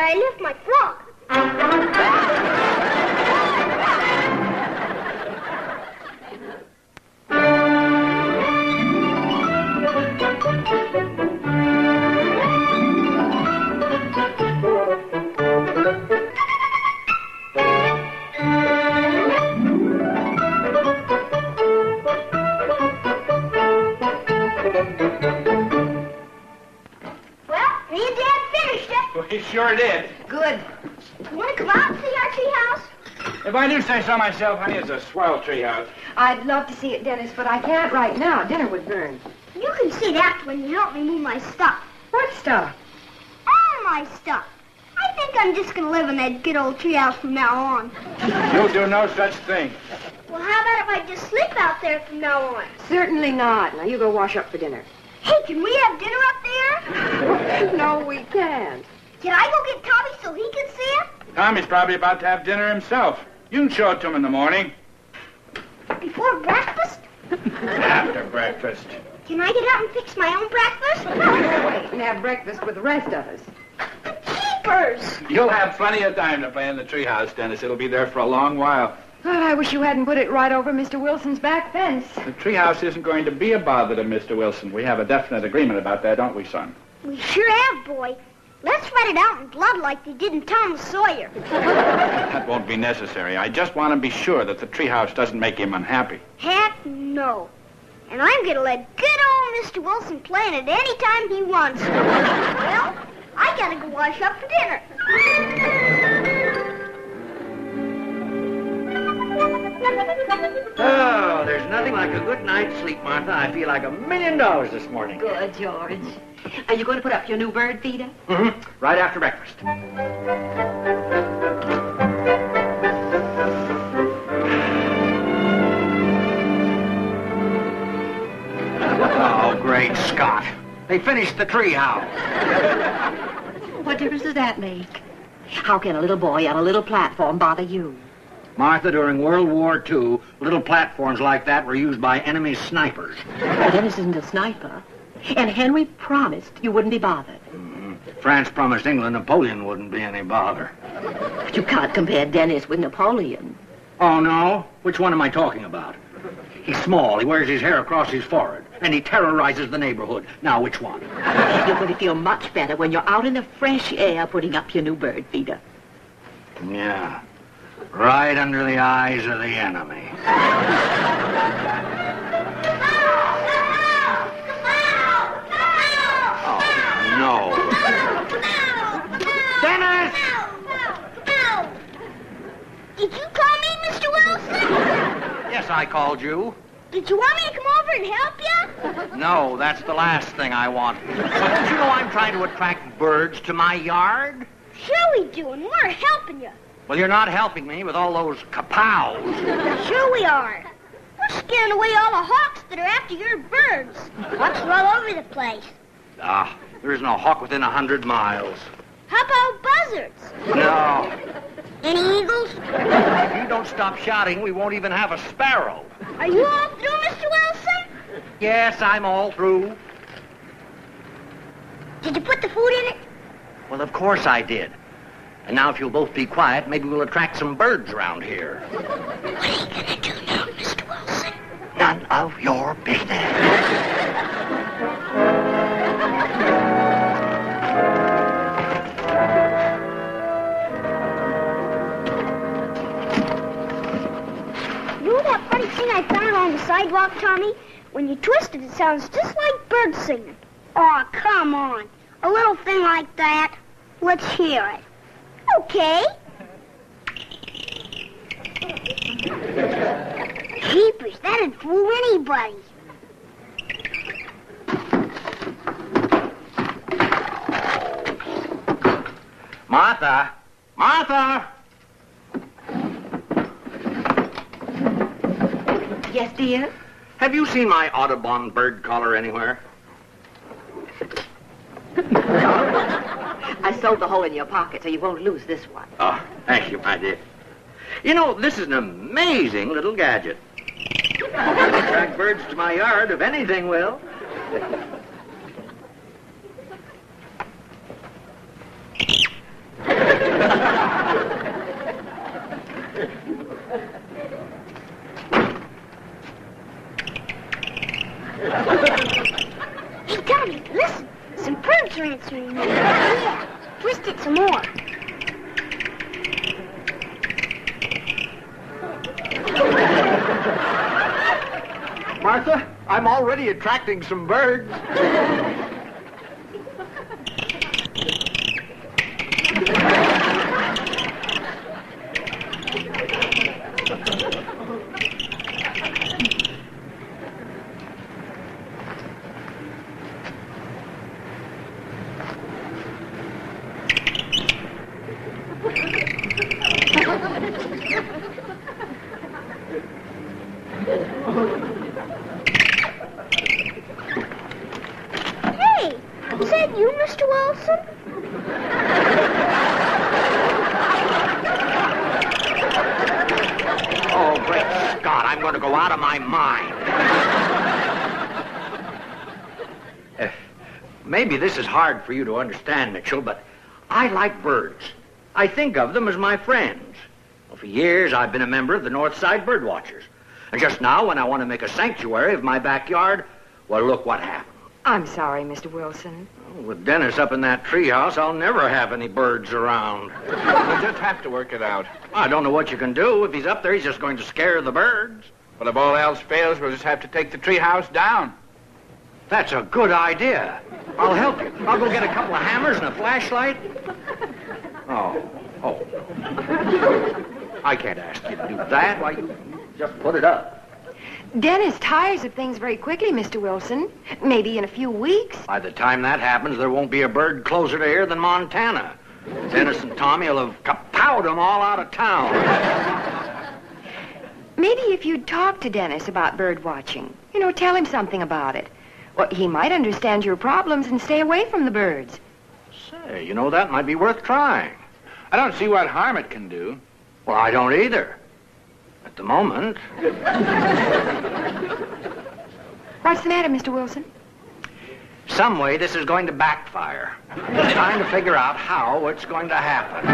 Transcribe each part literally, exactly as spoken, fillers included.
I left my frock. He sure did. Good. You want to come out and see our treehouse? If I do say so myself, honey, it's a swell treehouse. I'd love to see it, Dennis, but I can't right now. Dinner would burn. You can see that when you help me move my stuff. What stuff? All my stuff. I think I'm just going to live in that good old treehouse from now on. You'll do no such thing. Well, how about if I just sleep out there from now on? Certainly not. Now, you go wash up for dinner. Hey, can we have dinner up there? No, we can't. Can I go get Tommy so he can see it? Tommy's probably about to have dinner himself. You can show it to him in the morning. Before breakfast? After breakfast. Can I get up and fix my own breakfast? Wait and have breakfast with the rest of us. Keepers! You'll have plenty of time to play in the treehouse, Dennis. It'll be there for a long while. God, I wish you hadn't put it right over Mister Wilson's back fence. The treehouse isn't going to be a bother to Mister Wilson. We have a definite agreement about that, don't we, son? We sure have, boy. Let's write it out in blood like they did in Tom Sawyer. That won't be necessary. I just want to be sure that the treehouse doesn't make him unhappy. Heck no. And I'm going to let good old Mister Wilson play in it any time he wants to. Well, I got to go wash up for dinner. Oh, there's nothing like a good night's sleep, Martha. I feel like a million dollars this morning. Good, George. Are you going to put up your new bird feeder? Mm-hmm. Right after breakfast. Oh, great Scott. They finished the treehouse. What difference does that make? How can a little boy on a little platform bother you? Martha, during World War Two, little platforms like that were used by enemy snipers. Well, Dennis isn't a sniper. And Henry promised you wouldn't be bothered. Mm-hmm. France promised England Napoleon wouldn't be any bother. But you can't compare Dennis with Napoleon. Oh, no? Which one am I talking about? He's small, he wears his hair across his forehead, and he terrorizes the neighborhood. Now, which one? You're going to feel much better when you're out in the fresh air putting up your new bird feeder. Yeah. Right under the eyes of the enemy. Oh, no. Dennis! Did you call me, Mister Wilson? Yes, I called you. Did you want me to come over and help you? No, that's the last thing I want. Don't you know I'm trying to attract birds to my yard? Sure we do, and we're helping you. Well, you're not helping me with all those kapows. Sure we are. We're scaring away all the hawks that are after your birds. Hawks are all over the place. Ah, there isn't a hawk within a hundred miles. How about buzzards? No. Any eagles? If you don't stop shouting, we won't even have a sparrow. Are you all through, Mister Wilson? Yes, I'm all through. Did you put the food in it? Well, of course I did. And now if you'll both be quiet, maybe we'll attract some birds around here. What are you going to do now, Mister Wilson? None of your business. You know that funny thing I found on the sidewalk, Tommy? When you twist it, it sounds just like birds singing. Aw, oh, come on. A little thing like that. Let's hear it. Okay. Jeepers, that'd fool anybody. Martha! Martha! Yes, dear? Have you seen my Audubon bird collar anywhere? I sewed the hole in your pocket so you won't lose this one. Oh, thank you, my dear. You know, this is an amazing little gadget. It'll attract birds to my yard, if anything will. Hey, Tommy, listen. Some birds are answering me. Yeah. Twist it some more. Martha, I'm already attracting some birds. Hey, is that you, Mister Wilson? Oh, great Scott, I'm going to go out of my mind. Uh, maybe this is hard for you to understand, Mitchell, but I like birds. I think of them as my friends. Well, for years, I've been a member of the North Side Bird Watchers. And just now, when I want to make a sanctuary of my backyard, well, look what happened. I'm sorry, Mister Wilson. With Dennis up in that treehouse, I'll never have any birds around. We'll just have to work it out. I don't know what you can do. If he's up there, he's just going to scare the birds. But if all else fails, we'll just have to take the treehouse down. That's a good idea. I'll help you. I'll go get a couple of hammers and a flashlight. Oh, oh. I can't ask you to do that. Why, you just put it up. Dennis tires of things very quickly, Mister Wilson. Maybe in a few weeks. By the time that happens, there won't be a bird closer to here than Montana. Dennis and Tommy will have kapowed them all out of town. Maybe if you'd talk to Dennis about bird watching, you know, tell him something about it. Well, he might understand your problems and stay away from the birds. Say, you know, that might be worth trying. I don't see what harm it can do. Well, I don't either. At the moment. What's the matter, Mister Wilson? Some way this is going to backfire. I'm trying to figure out how it's going to happen.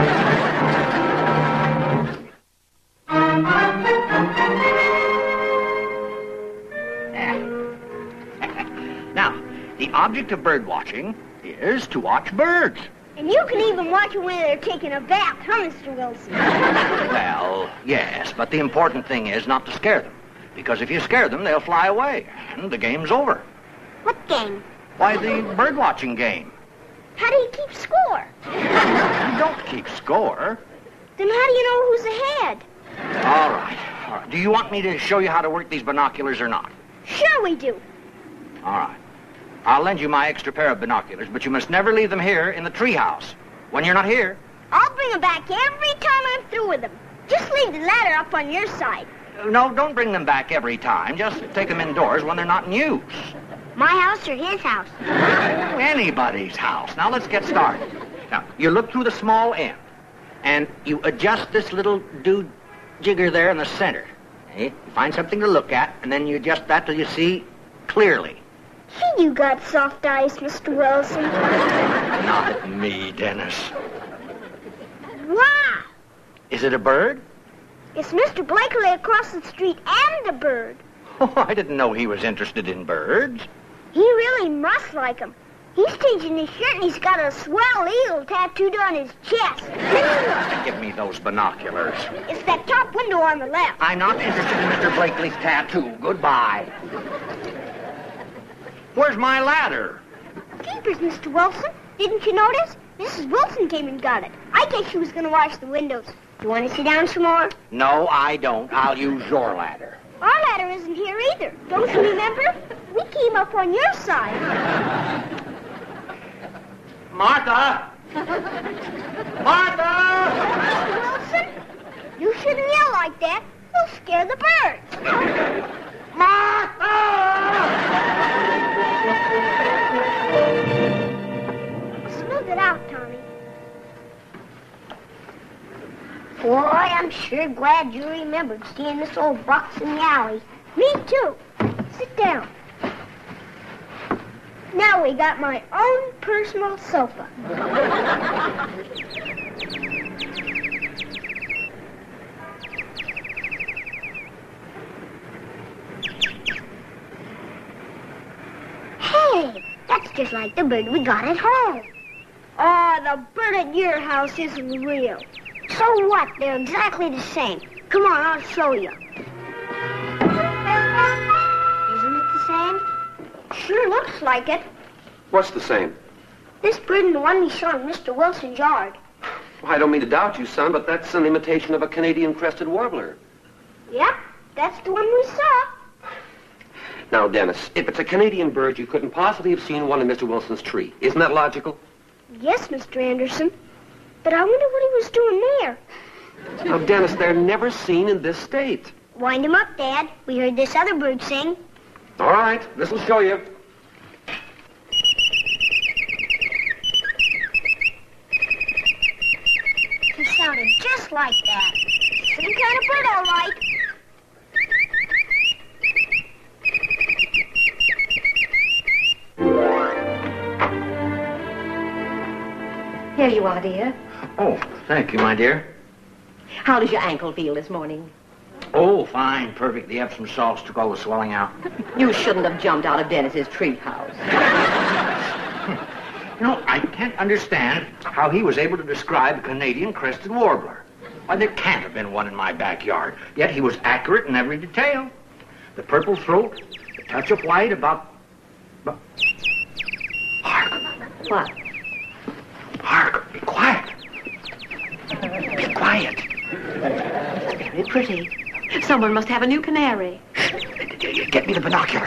Now, the object of bird watching is to watch birds. And you can even watch them when they're taking a bath, huh, Mister Wilson? Well, yes, but the important thing is not to scare them. Because if you scare them, they'll fly away, and the game's over. What game? Why, the bird-watching game. How do you keep score? You don't keep score. Then how do you know who's ahead? All right, all right. Do you want me to show you how to work these binoculars or not? Sure we do. All right. I'll lend you my extra pair of binoculars, but you must never leave them here in the treehouse. When you're not here. I'll bring them back every time I'm through with them. Just leave the ladder up on your side. No, don't bring them back every time. Just take them indoors when they're not in use. My house or his house? Anybody's house. Now, let's get started. Now, you look through the small end, and you adjust this little do-jigger there in the center. Okay? You find something to look at, and then you adjust that till you see clearly. Gee, you got soft eyes, Mister Wilson. Not me, Dennis. Wow! Is it a bird? It's Mister Blakely across the street and a bird. Oh, I didn't know he was interested in birds. He really must like them. He's changing his shirt and he's got a swell eagle tattooed on his chest. Give me those binoculars. It's that top window on the left. I'm not interested in Mister Blakely's tattoo. Goodbye. Where's my ladder? Keepers, Mister Wilson. Didn't you notice? Missus Wilson came and got it. I guess she was going to wash the windows. You want to sit down some more? No, I don't. I'll use your ladder. Our ladder isn't here either. Don't you remember? We came up on your side. Martha! Martha! Mister Wilson, you shouldn't yell like that. You'll scare the birds. Smooth it out, Tommy. Boy, I'm sure glad you remembered seeing this old box in the alley. Me too. Sit down. Now we got my own personal sofa. Say, that's just like the bird we got at home. Oh, the bird at your house isn't real. So what? They're exactly the same. Come on, I'll show you. Isn't it the same? Sure looks like it. What's the same? This bird and the one we saw in Mister Wilson's yard. Well, I don't mean to doubt you, son, but that's an imitation of a Canadian crested warbler. Yep, that's the one we saw. Now, Dennis, if it's a Canadian bird, you couldn't possibly have seen one in Mister Wilson's tree. Isn't that logical? Yes, Mister Anderson. But I wonder what he was doing there. Now, Dennis, they're never seen in this state. Wind him up, Dad. We heard this other bird sing. All right, this'll show you. He sounded just like that. Same kind of bird, all right. Here you are, dear. Oh, thank you, my dear. How does your ankle feel this morning? Oh, fine, perfect. The Epsom salts took all the swelling out. You shouldn't have jumped out of Dennis's treehouse. You know, I can't understand how he was able to describe a Canadian crested warbler. Why, there can't have been one in my backyard. Yet he was accurate in every detail. The purple throat, the touch of white about... about... Hark. What? Hark. Be quiet. Be quiet. Very pretty. Someone must have a new canary. Shh. Get me the binoculars.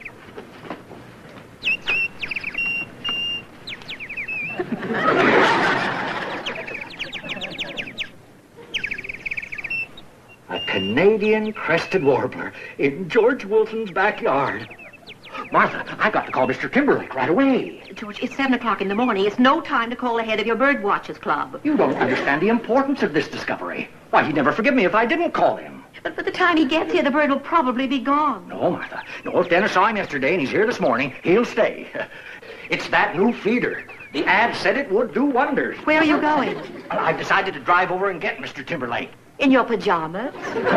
A Canadian crested warbler in George Wilson's backyard. Martha, I've got to call Mister Timberlake right away. George, it's seven o'clock in the morning. It's no time to call the head of your bird watchers club. You don't understand the importance of this discovery. Why, he'd never forgive me if I didn't call him. But by the time he gets here, the bird will probably be gone. No, Martha. No, if Dennis saw him yesterday and he's here this morning, he'll stay. It's that new feeder. The ad said it would do wonders. Where are you going? I've decided to drive over and get Mister Timberlake. In your pajamas?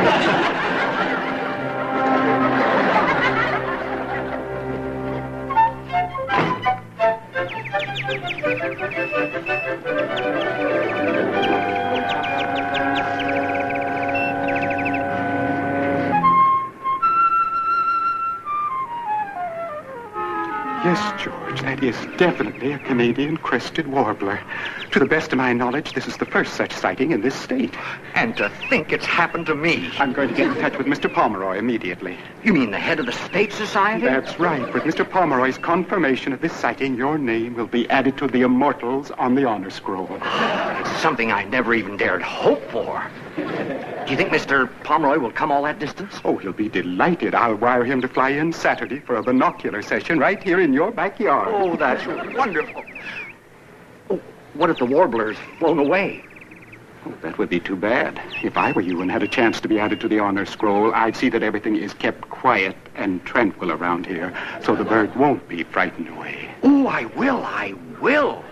Yes, George, that is definitely a Canadian crested warbler. To the best of my knowledge, this is the first such sighting in this state. And to think it's happened to me. I'm going to get in touch with Mister Pomeroy immediately. You mean the head of the State Society? That's right. With Mister Pomeroy's confirmation of this sighting, your name will be added to the immortals on the honor scroll. It's something I never even dared hope for. Do you think Mister Pomeroy will come all that distance? Oh, he'll be delighted. I'll wire him to fly in Saturday for a binocular session right here in your backyard. Oh, that's wonderful. Oh, what if the warbler's flown away? Oh, that would be too bad. If I were you and had a chance to be added to the honor scroll, I'd see that everything is kept quiet and tranquil around here, so the bird won't be frightened away. Oh, I will, I will.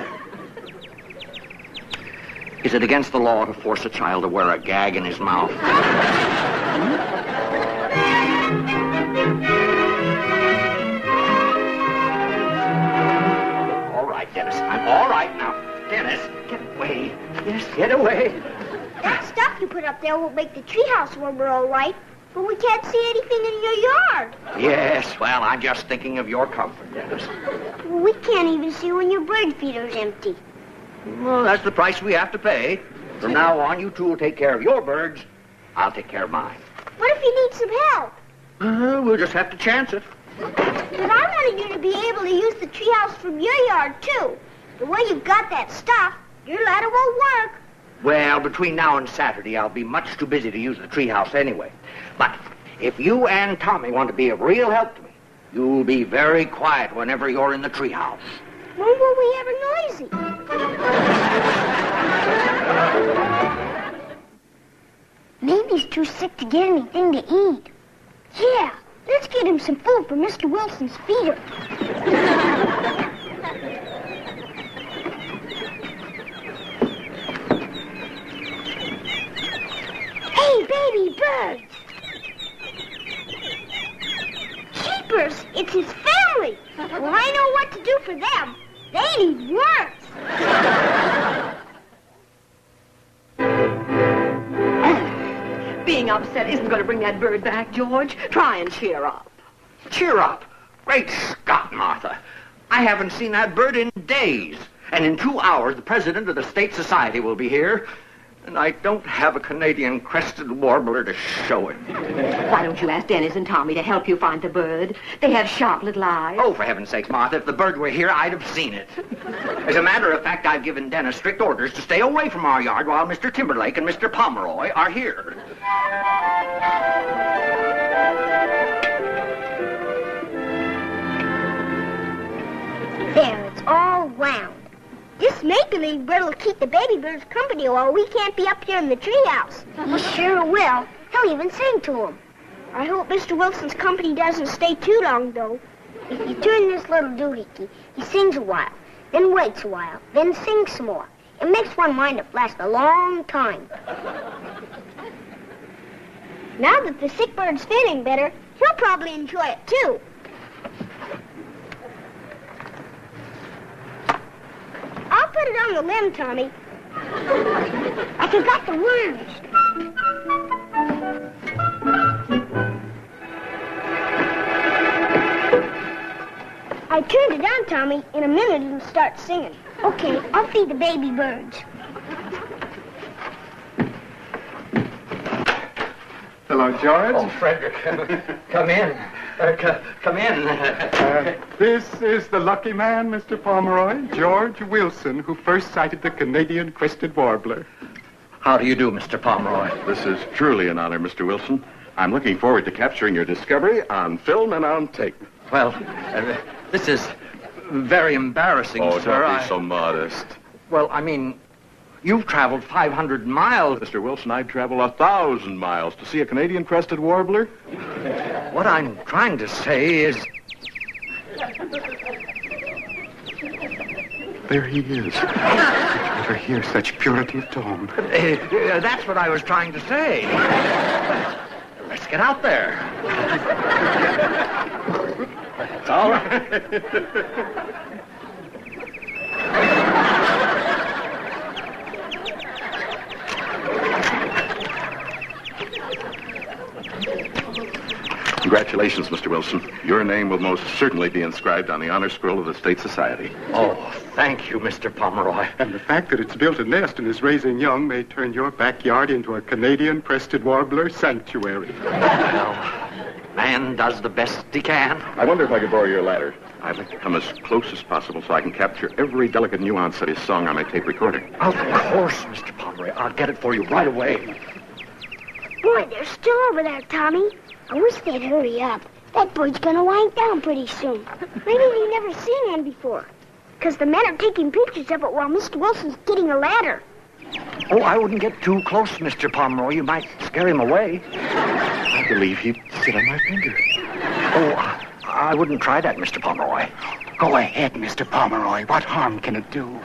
Is it against the law to force a child to wear a gag in his mouth? All right, Dennis. I'm all right now. Dennis, get away. Yes, get away. That stuff you put up there will make the treehouse warbler all right, but we can't see anything in your yard. Yes, well, I'm just thinking of your comfort, Dennis. We can't even see when your bird feeder's empty. Well, that's the price we have to pay. From now on, you two will take care of your birds. I'll take care of mine. What if you need some help? Uh, we'll just have to chance it. But I wanted you to be able to use the treehouse from your yard, too. The way you've got that stuff, your ladder won't work. Well, between now and Saturday, I'll be much too busy to use the treehouse anyway. But if you and Tommy want to be of real help to me, you'll be very quiet whenever you're in the treehouse. When were we ever noisy? Maybe he's too sick to get anything to eat. Yeah, let's get him some food from Mister Wilson's feeder. Hey, baby birds! Jeepers, it's his family. Well, I know what to do for them. They need worms. Being upset isn't going to bring that bird back, George. Try and cheer up. Cheer up. Great Scott, Martha. I haven't seen that bird in days. And in two hours, the president of the State Society will be here. And I don't have a Canadian crested warbler to show it. Why don't you ask Dennis and Tommy to help you find the bird? They have sharp little eyes. Oh, for heaven's sake, Martha, if the bird were here, I'd have seen it. As a matter of fact, I've given Dennis strict orders to stay away from our yard while Mister Timberlake and Mister Pomeroy are here. There, it's all wound. This make-believe bird will keep the baby birds company while we can't be up here in the treehouse. Well, sure will. He'll even sing to them. I hope Mister Wilson's company doesn't stay too long, though. If you turn this little doohickey, he sings a while, then waits a while, then sings some more. It makes one wind up last a long time. Now that the sick bird's feeling better, he'll probably enjoy it, too. I'll put it on the limb, Tommy. I forgot the worms. I turned it on, Tommy. In a minute, it'll start singing. Okay, I'll feed the baby birds. Hello, George. Oh, Frederick, come in. Uh, c- come in. Uh, this is the lucky man, Mister Pomeroy, George Wilson, who first sighted the Canadian crested warbler. How do you do, Mister Pomeroy? This is truly an honor, Mister Wilson. I'm looking forward to capturing your discovery on film and on tape. Well, uh, this is very embarrassing, oh, sir. don't be I... so modest. Well, I mean, you've traveled five hundred miles. Mister Wilson, I'd travel a thousand miles to see a Canadian crested warbler. What I'm trying to say is... There he is. Did you ever hear such purity of tone? Uh, uh, that's what I was trying to say. Let's get out there. It's all right. Congratulations, Mister Wilson. Your name will most certainly be inscribed on the honor scroll of the State Society. Oh, thank you, Mister Pomeroy. And the fact that it's built a nest and is raising young may turn your backyard into a Canadian crested warbler sanctuary. Well, man does the best he can. I wonder if I could borrow your ladder. I'd like to come as close as possible so I can capture every delicate nuance of his song on my tape recorder. Of course, Mister Pomeroy. I'll get it for you right away. Boy, they're still over there, Tommy. I wish they'd hurry up. That bird's gonna wind down pretty soon. Maybe they've never seen one before. Because the men are taking pictures of it while Mister Wilson's getting a ladder. Oh, I wouldn't get too close, Mister Pomeroy. You might scare him away. I believe he'd sit on my finger. Oh, I, I wouldn't try that, Mister Pomeroy. Go ahead, Mister Pomeroy. What harm can it do?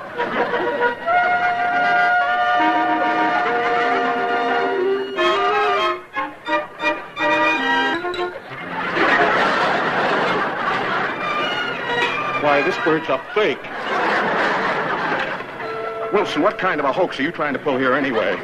Why, this bird's a fake. Wilson, what kind of a hoax are you trying to pull here anyway?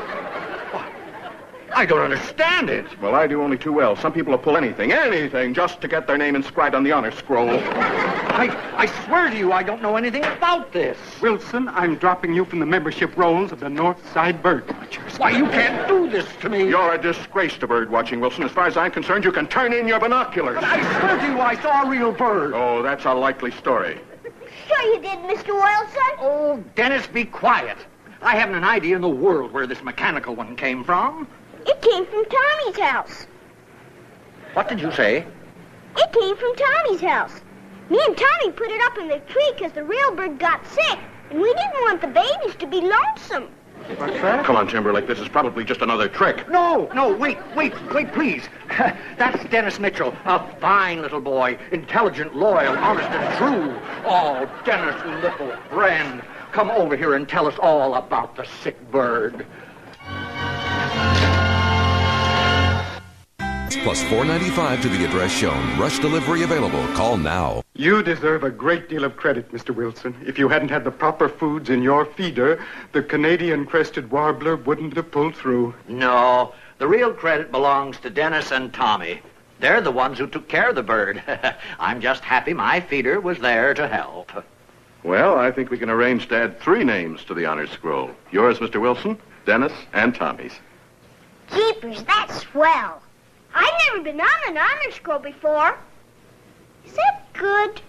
I don't understand it. Well, I do only too well. Some people will pull anything, anything, just to get their name inscribed on the honor scroll. I, I swear to you, I don't know anything about this. Wilson, I'm dropping you from the membership rolls of the North Side Bird Watchers. Why, you can't do this to me. You're a disgrace to bird watching, Wilson. As far as I'm concerned, you can turn in your binoculars. But I swear to you, I saw a real bird. Oh, that's a likely story. Sure you did, Mister Wilson. Oh, Dennis, be quiet. I haven't an idea in the world where this mechanical one came from. It came from Tommy's house. What did you say? It came from Tommy's house. Me and Tommy put it up in the tree because the real bird got sick, and we didn't want the babies to be lonesome. What's that? Come on, Timberlake. This is probably just another trick. No, no, wait, wait, wait, please. That's Dennis Mitchell, a fine little boy, intelligent, loyal, honest, and true. Oh, Dennis, little friend, come over here and tell us all about the sick bird. plus four ninety-five to the address shown. Rush delivery available. Call now. You deserve a great deal of credit, Mister Wilson. If you hadn't had the proper foods in your feeder, the Canadian crested warbler wouldn't have pulled through. No, the real credit belongs to Dennis and Tommy. They're the ones who took care of the bird. I'm just happy my feeder was there to help. Well, I think we can arrange to add three names to the honor scroll. Yours, Mister Wilson, Dennis, and Tommy's. Jeepers, that's swell. I've never been on an honor scroll before. Is that good?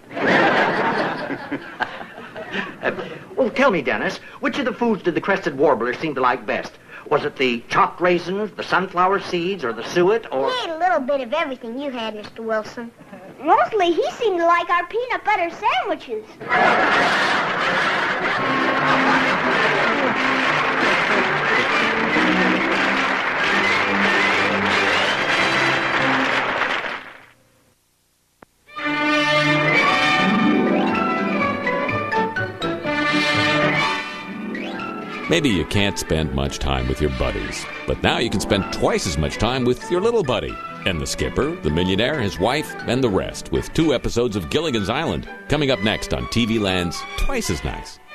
uh, well, tell me, Dennis, which of the foods did the crested warbler seem to like best? Was it the chalk raisins, the sunflower seeds, or the suet, or... He ate a little bit of everything you had, Mister Wilson. Mostly, he seemed to like our peanut butter sandwiches. Maybe you can't spend much time with your buddies, but now you can spend twice as much time with your little buddy. And the skipper, the millionaire, his wife, and the rest, with two episodes of Gilligan's Island coming up next on T V Land's Twice as Nice.